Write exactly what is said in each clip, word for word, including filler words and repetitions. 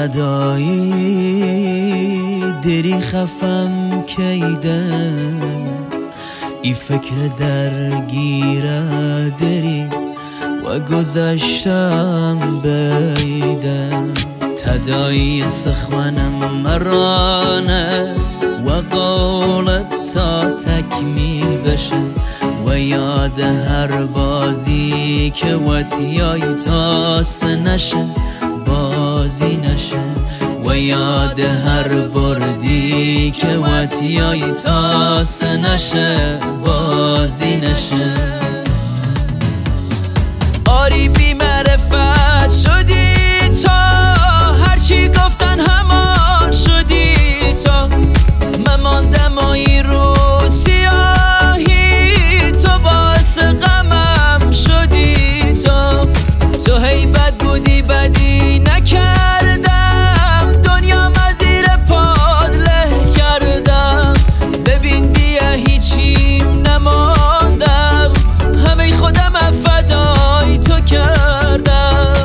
تدایی دری خفم کیده ای فکر درگیره دری و گذشتم بیده تدایی سخوانم مرانه و قولت تا تکمیل بشه و یاد هر بازی که وطیای تاس نشه بازی نشه و یاد هر بردی که وطیای تاس نشه بازی نشه آری بی معرفت شدی تا هرچی گفتن همان شدی تا من ماندم و این رو سیاهی تو باعث غمم شدی تا تو هی بد بودی بدی نکردم دنیا مزیر پاد له کردم ببین دیگه هیچیم نماندم همه خودم فدای تو کردم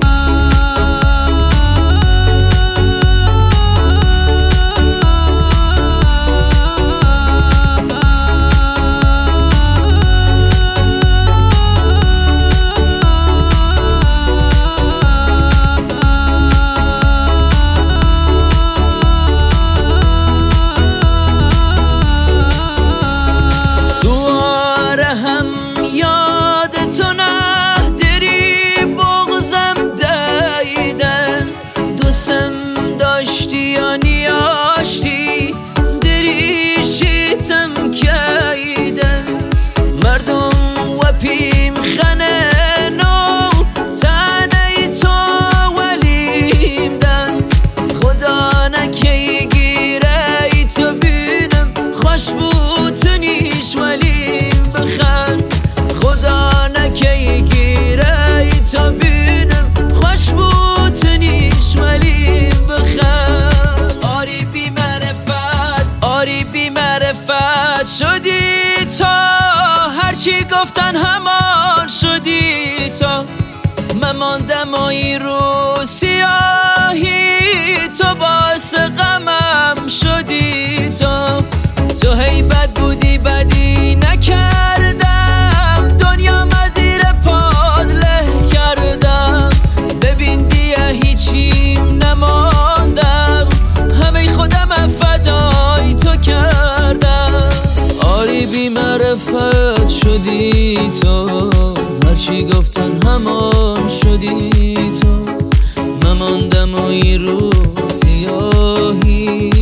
پیم خننو تنهی تو ولیم دن خدا نکی گیره ای تو بینم خوش بود تو نیش ولیم بخن خدا نکی گیره ای تو بینم خوش بود تو نیش ولیم بخن آری بی معرفت آری بی معرفت شدی تو هرچی گفتن همان شدی تا من ماندم و این رو سیاهی تو باعث غمم شدی تا تو هی بد بودی بدی نکردم دنیا مزیر پاد له کردم ببین دیگه هیچیم نماندم همه خودم فدای تو کردم آری بی معرفت شدی تو هرچی گفتن همان شدی تو من ماندم و این رو سیاهی